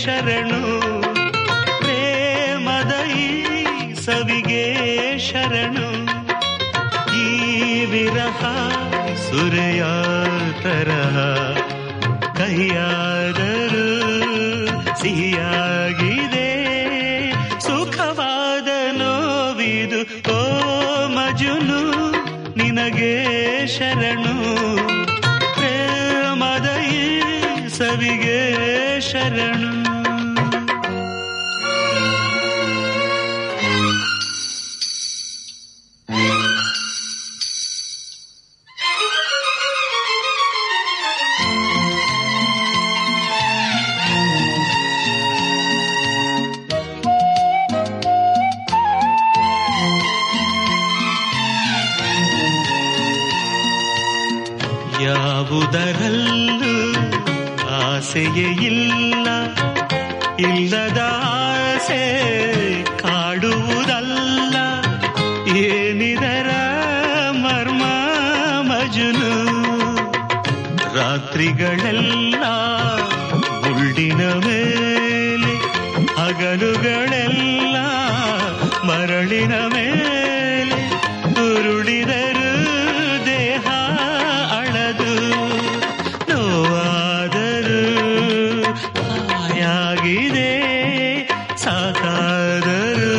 ಶರಣು, ಪ್ರೇಮದ ಈ ಸವಿಗೆ ಶರಣು. ಈ ವಿರಹ ಸುರೆಯ ತರಹ ಕಹಿಯಾದರೂ ಸಿಹಿಯಾಗಿದೆ, ಸುಖವಾದ ನೋವಿದು. ಓ ಮಜುನು ನಿನಗೆ ಶರಣು, ಪ್ರೇಮದ ಈ ಸವಿಗೆ ಶರಣು. ಯಾವುದರಲ್ಲೂ ಆಸೆಯೇ ಇಲ್ಲ, ಇಲ್ಲದ ಆಸೆ ಕಾಡುವುದಲ್ಲ. ಏನಿದರ ಮರ್ಮ ಮಜುನು, ರಾತ್ರಿಗಳೆಲ್ಲ ಗುಳ್ಳಿನ ಮೇಲೆ, ಹಗಲುಗಳೆಲ್ಲ ಮರಳಿನ ಮೇಲೆ. ಉರುಳಿದರು ದೇಹ ಅಳದು, ನೋವಾದರೂ ಆಯಾಗಿದೆ, ಸಾಕಾದರೂ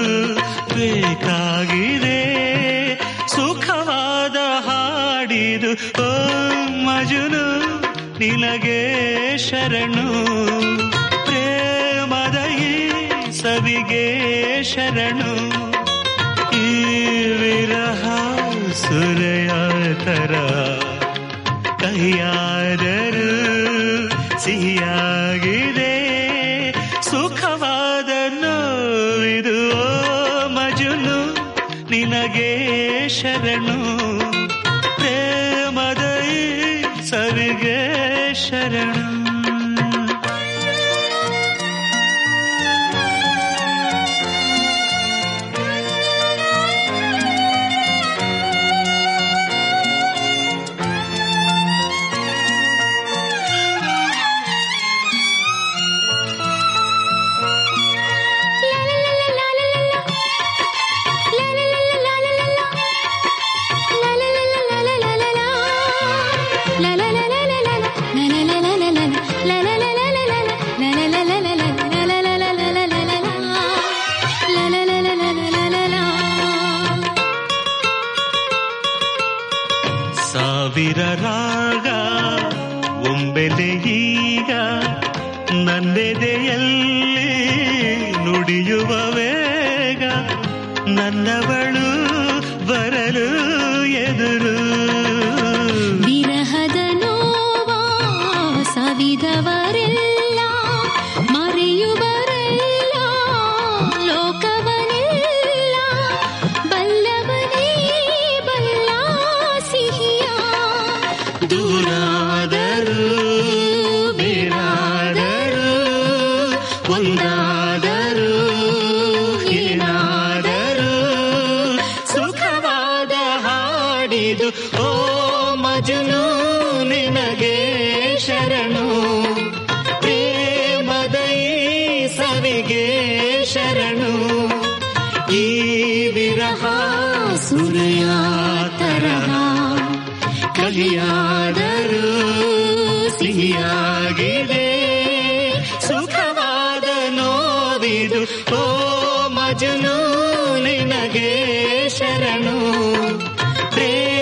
ಬೇಕಾಗಿದೆ, ಸುಖವಾದ ಹಾಡಿದು. ಓ ಮಜುನು ನಿನಗೆ ಶರಣು, ಪ್ರೇಮದ ಈ ಸವಿಗೆ ಶರಣು. ಈ ವಿರಹ ಸುರೆಯ ತರ ಕಹಿಯಾದರೂ ಸಿಹಿಯಾಗಿದೆ, ಸುಖವಾದ ನೋವಿದು. ಓ ಮಜುನು ನಿನಗೆ ಶರಣು, ಪ್ರೇಮದ ಈ ಸವಿಗೆ ಶರಣು. ಸಾವಿರ ರಾಗ ಒಂಬೆಲೆ ಈಗ ನನ್ನೆದೆಯಲ್ಲಿ ನುಡಿಯುವ ವೇಗ, ನನ್ನವಳು ಬರಲು ಎದುರು. ವಿರಹದ ನೋವ ಸವಿದವರೆಲ್ಲ ಮರೆಯುವರೆಲ್ಲ, ಲೋಕವನೆಲ್ಲ ಬಲ್ಲವನೇ ಬಲ್ಲ ಸಿಹಿಯ. ದೂರಾದರೂ ಬೇರಾದರೂ ಒಂದಾದರೂ ಏನಾದರೂ ಸುಖವಾದ ಹಾಡಿದು. ಓ ಮಜುನು ನಿನಗೆ ಶರಣು, ಪ್ರೇಮದ ಈ ಸವಿಗೆ ಶರಣು. ಈ ವಿರಹ ಸುರೆಯ ತರಹ ಕಹಿಯಾದರೂ ಸಿಹಿಯಾಗಿದೆ, ಸುಖವಾದ ನೋವಿದು. ಓ ಮಜುನು ನಿನಗೆ ಶರಣು,